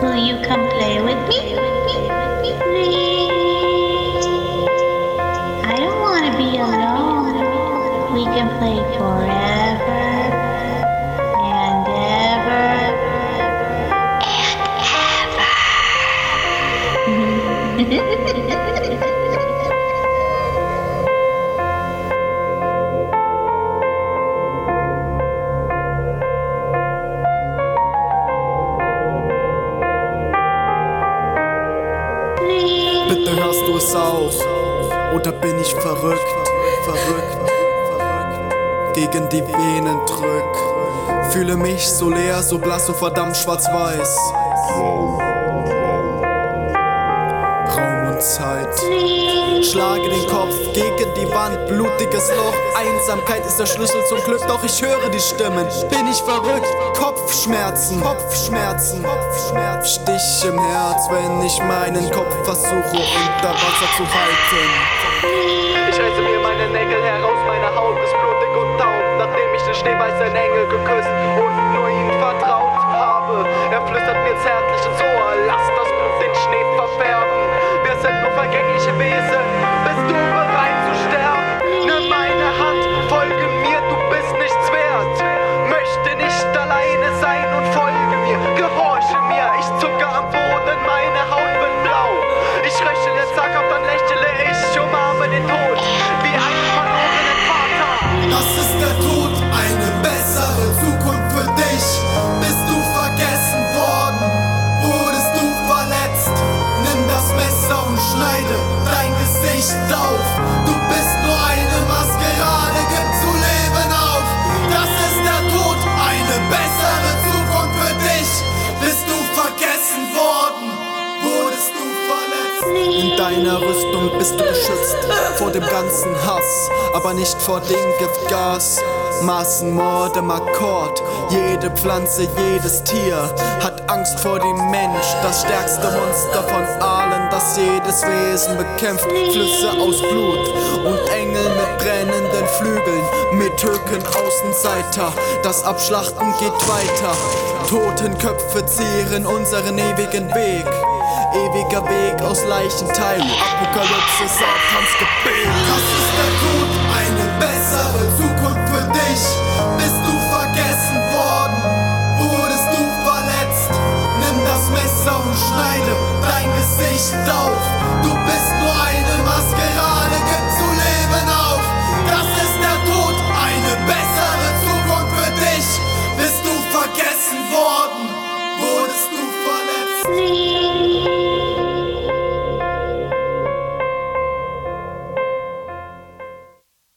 Will you come play with me? Please. I don't want to be alone. We can play forever and ever and ever. Bitte hörst du es auch, oder bin ich verrückt? Gegen die Venen drück, fühle mich so leer, so blass, so verdammt schwarz-weiß. Raum und Zeit. Schlage den Kopf gegen die Wand, blutiges Loch. Einsamkeit ist der Schlüssel zum Glück, doch ich höre die Stimmen. Bin ich verrückt? Kopfschmerzen. Stich im Herz, wenn ich meinen Kopf versuche unter Wasser zu halten. Ich reiße mir meine Nägel heraus, meine Haut ist blutig und taub, nachdem ich den schneeweißen Engel geküsst und nur ihm vertraut habe. Er flüstert mir zärtlich ins Ohr, lass das Blut den Schnee verfärben. Wir sind nur vergängliche Wesen, bist du bereit zu sterben? Nimm meine Hand, folge mir, du bist nichts wert. Möchte nicht alleine sein und folge mir, gehorche mir. Ich zucke am Boden, meine Haut wird blau. Ich röchele zaghaft, dann lächle ich, umarme den Tod wie einen verlorenen Vater. Das ist der Tod, eine bessere Zukunft für dich. Bist du vergessen worden? Wurdest du verletzt? Nimm das Messer und schneide dein Gesicht auf. Du bist nur eine Maskerade, gib zu leben auf. Das ist der Tod, eine bessere Zukunft für dich. Bist du vergessen worden? Wurdest du verletzt? In deiner Rüstung bist du geschützt vor dem ganzen Hass, aber nicht vor dem Giftgas. Massenmord im Akkord, jede Pflanze, jedes Tier hat Angst vor dem Mensch, das stärkste Monster von allen, das jedes Wesen bekämpft. Flüsse aus Blut und Engel mit brennenden Flügeln, mit Türken Außenseiter, das Abschlachten geht weiter. Totenköpfe zieren unseren ewigen Weg. Ewiger Weg aus Leichenteilen, Apokalypse, Satans Gebet. Das ist der Tod, eine bessere Zukunft für dich. Bist du vergessen worden? Wurdest du verletzt? Nimm das Messer und schneide dein Gesicht auf.